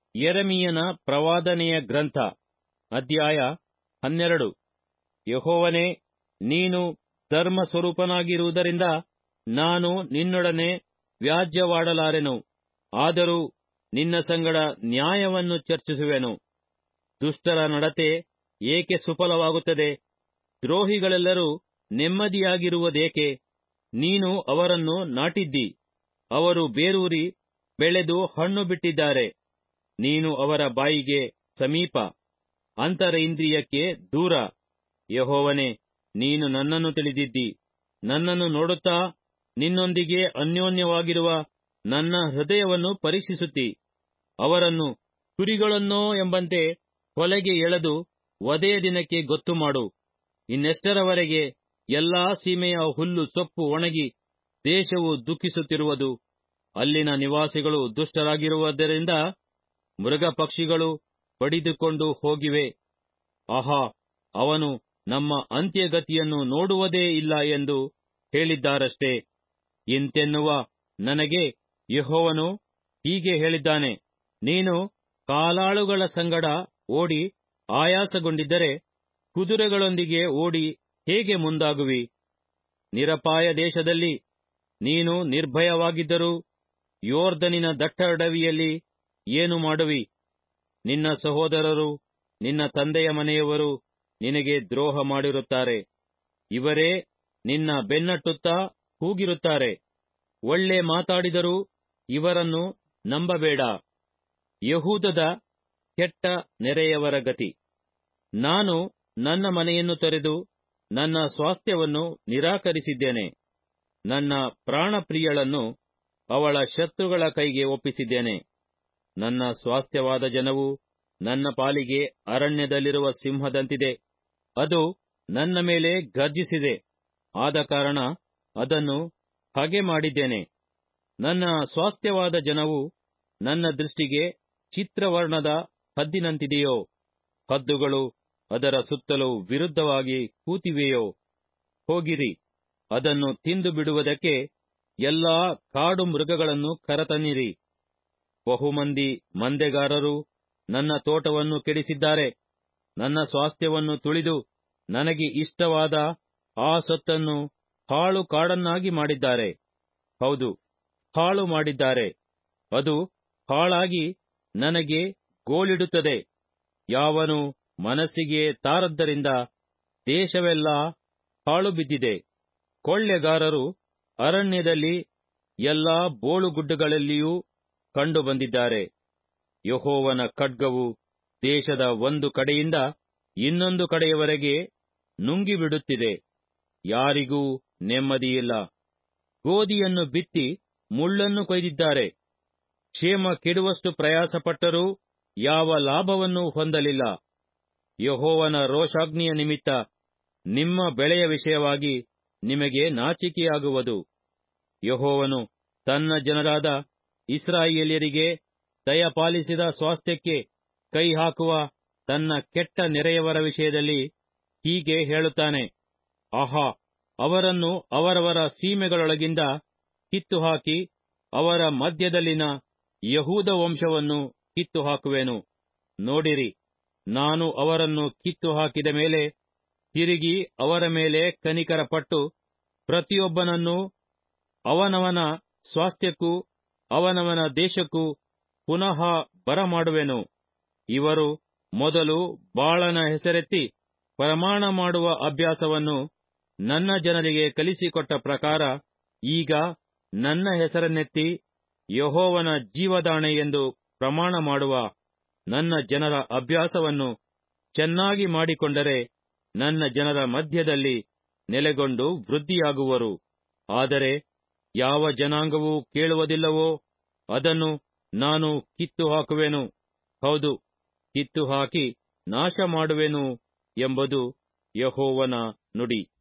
ಯೆರೆಮೀಯನ ಪ್ರವಾದನೆಯ ಗ್ರಂಥ, ಅಧ್ಯಾಯ 12. ಯೆಹೋವನೇ, ನೀನು ಧರ್ಮಸ್ವರೂಪನಾಗಿರುವುದರಿಂದ ನಾನು ನಿನ್ನೊಡನೆ ವ್ಯಾಜ್ಯವಾಡಲಾರೆನು. ಆದರೂ ನಿನ್ನ ಸಂಗಡ ನ್ಯಾಯವನ್ನು ಚರ್ಚಿಸುವೆನು. ದುಷ್ಟರ ನಡತೆ ಏಕೆ ಸುಫಲವಾಗುತ್ತದೆ? ದ್ರೋಹಿಗಳೆಲ್ಲರೂ ನೆಮ್ಮದಿಯಾಗಿರುವುದೇಕೆ? ನೀನು ಅವರನ್ನು ನಾಟಿದ್ದಿ, ಅವರು ಬೇರೂರಿ ಬೆಳೆದು ಹಣ್ಣು ಬಿಟ್ಟಿದ್ದಾರೆ. ನೀನು ಅವರ ಬಾಯಿಗೆ ಸಮೀಪ, ಅಂತರೇಂದ್ರಿಯಕ್ಕೆ ದೂರ. ಯೆಹೋವನೇ, ನೀನು ನನ್ನನ್ನು ತಿಳಿದಿದ್ದಿ. ನನ್ನನ್ನು ನೋಡುತ್ತಾ ನಿನ್ನೊಂದಿಗೆ ಅನ್ಯೋನ್ಯವಾಗಿರುವ ನನ್ನ ಹೃದಯವನ್ನು ಪರೀಕ್ಷಿಸುತ್ತಿ. ಅವರನ್ನು ಕುರಿಗಳನ್ನೋ ಎಂಬಂತೆ ಹೊಲೆಗೆ ಎಳೆದು ವಧೆಯ ದಿನಕ್ಕೆ ಗೊತ್ತು ಮಾಡು. ಇನ್ನೆಷ್ಟರವರೆಗೆ ಎಲ್ಲಾ ಸೀಮೆಯ ಹುಲ್ಲು ಸೊಪ್ಪು ಒಣಗಿ ದೇಶವು ದುಃಖಿಸುತ್ತಿರುವುದು? ಅಲ್ಲಿನ ನಿವಾಸಿಗಳು ದುಷ್ಟರಾಗಿರುವುದರಿಂದ ಮೃಗ ಪಕ್ಷಿಗಳು ಬಡಿದುಕೊಂಡು ಹೋಗಿವೆ. ಆಹಾ, ಅವನು ನಮ್ಮ ಅಂತ್ಯಗತಿಯನ್ನು ನೋಡುವುದೇ ಇಲ್ಲ ಎಂದು ಹೇಳಿದ್ದಾರಷ್ಟೇ. ಇಂತೆನ್ನುವ ನನಗೆ ಯೆಹೋವನು ಹೀಗೆ ಹೇಳಿದ್ದಾನೆ: ನೀನು ಕಾಲಾಳುಗಳ ಸಂಗಡ ಓಡಿ ಆಯಾಸಗೊಂಡಿದ್ದರೆ ಕುದುರೆಗಳೊಂದಿಗೆ ಓಡಿ ಹೇಗೆ ಮುಂದಾಗುವಿ? ನಿರಪಾಯ ದೇಶದಲ್ಲಿ ನೀನು ನಿರ್ಭಯವಾಗಿದ್ದರೂ ಯೋರ್ದನಿನ ದಟ್ಟಡವಿಯಲ್ಲಿ ಏನು ಮಾಡುವಿ? ನಿನ್ನ ಸಹೋದರರು, ನಿನ್ನ ತಂದೆಯ ಮನೆಯವರು ನಿನಗೆ ದ್ರೋಹ ಮಾಡಿರುತ್ತಾರೆ. ಇವರೇ ನಿನ್ನ ಬೆನ್ನಟ್ಟುತ್ತಾ ಕೂಗಿರುತ್ತಾರೆ. ಒಳ್ಳೆ ಮಾತಾಡಿದರೂ ಇವರನ್ನು ನಂಬಬೇಡ. ಯೆಹೂದದ ಕೆಟ್ಟ ನೆರೆಯವರ ಗತಿ. ನಾನು ನನ್ನ ಮನೆಯನ್ನು ತೊರೆದು ನನ್ನ ಸ್ವಾಸ್ಥ್ಯವನ್ನು ನಿರಾಕರಿಸಿದ್ದೇನೆ. ನನ್ನ ಪ್ರಾಣಪ್ರಿಯಳನ್ನು ಅವಳ ಶತ್ರುಗಳ ಕೈಗೆ ಒಪ್ಪಿಸಿದ್ದೇನೆ. ನನ್ನ ಸ್ವಾಸ್ಥ್ಯವಾದ ಜನವು ನನ್ನ ಪಾಲಿಗೆ ಅರಣ್ಯದಲ್ಲಿರುವ ಸಿಂಹದಂತಿದೆ. ಅದು ನನ್ನ ಮೇಲೆ ಗರ್ಜಿಸಿದೆ, ಆದ ಕಾರಣ ಅದನ್ನು ಹಗೆ ಮಾಡಿದ್ದೇನೆ. ನನ್ನ ಸ್ವಾಸ್ಥ್ಯವಾದ ಜನವು ನನ್ನ ದೃಷ್ಟಿಗೆ ಚಿತ್ರವರ್ಣದ ಹದ್ದಿನಂತಿದೆಯೋ? ಹದ್ದುಗಳು ಅದರ ಸುತ್ತಲೂ ವಿರುದ್ಧವಾಗಿ ಕೂತಿವೆಯೋ? ಹೋಗಿರಿ, ಅದನ್ನು ತಿಂದು ಬಿಡುವುದಕ್ಕೆ ಎಲ್ಲಾ ಕಾಡು ಮೃಗಗಳನ್ನು ಕರತನ್ನಿರಿ. ಬಹುಮಂದಿ ಮಂದೆಗಾರರು ನನ್ನ ತೋಟವನ್ನು ಕೆಡಿಸಿದ್ದಾರೆ. ನನ್ನ ಸ್ವಾಸ್ಥ್ಯವನ್ನು ತುಳಿದು ನನಗೆ ಇಷ್ಟವಾದ ಆ ಸೊತ್ತನ್ನು ಹಾಳು ಕಾಡನ್ನಾಗಿ ಮಾಡಿದ್ದಾರೆ. ಹೌದು, ಹಾಳು ಮಾಡಿದ್ದಾರೆ. ಅದು ಹಾಳಾಗಿ ನನಗೆ ಗೋಳಿಡುತ್ತದೆ. ಯಾವನು ಮನಸ್ಸಿಗೆ ತಾರದ್ದರಿಂದ ದೇಶವೆಲ್ಲ ಹಾಳು ಬಿದ್ದಿದೆ. ಕೊಳ್ಳೆಗಾರರು ಅರಣ್ಯದಲ್ಲಿ ಎಲ್ಲಾ ಬೋಳುಗುಡ್ಡಗಳಲ್ಲಿಯೂ ಕಂಡು ಬಂದಿದ್ದಾರೆ. ಯೆಹೋವನ ಖಡ್ಗವು ದೇಶದ ಒಂದು ಕಡೆಯಿಂದ ಇನ್ನೊಂದು ಕಡೆಯವರೆಗೆ ನುಂಗಿಬಿಡುತ್ತಿದೆ. ಯಾರಿಗೂ ನೆಮ್ಮದಿಯಿಲ್ಲ. ಗೋಧಿಯನ್ನು ಬಿತ್ತಿ ಮುಳ್ಳನ್ನು ಕೊಯ್ದಿದ್ದಾರೆ. ಕ್ಷೇಮ ಕೆಡುವಷ್ಟು ಪ್ರಯಾಸಪಟ್ಟರೂ ಯಾವ ಲಾಭವನ್ನೂ ಹೊಂದಲಿಲ್ಲ. ಯೆಹೋವನ ರೋಷಾಗ್ನಿಯ ನಿಮಿತ್ತ ನಿಮ್ಮ ಬೆಳೆಯ ವಿಷಯವಾಗಿ ನಿಮಗೆ ನಾಚಿಕೆಯಾಗುವುದು. ಯೆಹೋವನು ತನ್ನ ಜನರಾದ ಇಸ್ರಾಯೇಲ್ಯರಿಗೆ ದಯಪಾಲಿಸಿದ ಸ್ವಾಸ್ಥ್ಯಕ್ಕೆ ಕೈಹಾಕುವ ತನ್ನ ಕೆಟ್ಟ ನೆರೆಯವರ ವಿಷಯದಲ್ಲಿ ಹೀಗೆ ಹೇಳುತ್ತಾನೆ: ಆಹಾ, ಅವರನ್ನು ಅವರವರ ಸೀಮೆಗಳೊಳಗಿಂದ ಕಿತ್ತುಹಾಕಿ ಅವರ ಮಧ್ಯದಲ್ಲಿನ ಯಹೂದ ವಂಶವನ್ನು ಕಿತ್ತುಹಾಕುವೆನು. ನೋಡಿರಿ, ನಾನು ಅವರನ್ನು ಕಿತ್ತುಹಾಕಿದ ಮೇಲೆ ತಿರುಗಿ ಅವರ ಮೇಲೆ ಕನಿಕರಪಟ್ಟು ಪ್ರತಿಯೊಬ್ಬನನ್ನೂ ಅವನವನ ಸ್ವಾಸ್ಥ್ಯಕ್ಕೂ ಅವನವನ ದೇಶಕ್ಕೂ ಪುನಃ ಬರಮಾಡುವೆನು. ಇವರು ಮೊದಲು ಬಾಳನ ಹೆಸರೆತ್ತಿ ಪ್ರಮಾಣ ಮಾಡುವ ಅಭ್ಯಾಸವನ್ನು ನನ್ನ ಜನರಿಗೆ ಕಲಿಸಿಕೊಟ್ಟ ಪ್ರಕಾರ ಈಗ ನನ್ನ ಹೆಸರನ್ನೆತ್ತಿ ಯೆಹೋವನ ಜೀವದಾಣೆ ಎಂದು ಪ್ರಮಾಣ ಮಾಡುವ ನನ್ನ ಜನರ ಅಭ್ಯಾಸವನ್ನು ಚೆನ್ನಾಗಿ ಮಾಡಿಕೊಂಡರೆ ನನ್ನ ಜನರ ಮಧ್ಯದಲ್ಲಿ ನೆಲೆಗೊಂಡು ವೃದ್ಧಿಯಾಗುವರು. ಆದರೆ ಯಾವ ಜನಾಂಗವೂ ಕೇಳುವುದಿಲ್ಲವೋ ಅದನ್ನು ನಾನು ಕಿತ್ತು ಹಾಕುವೆನು. ಹೌದು, ಕಿತ್ತು ಹಾಕಿ ನಾಶ ಮಾಡುವೆನು ಎಂಬುದು ಯೆಹೋವನ ನುಡಿ.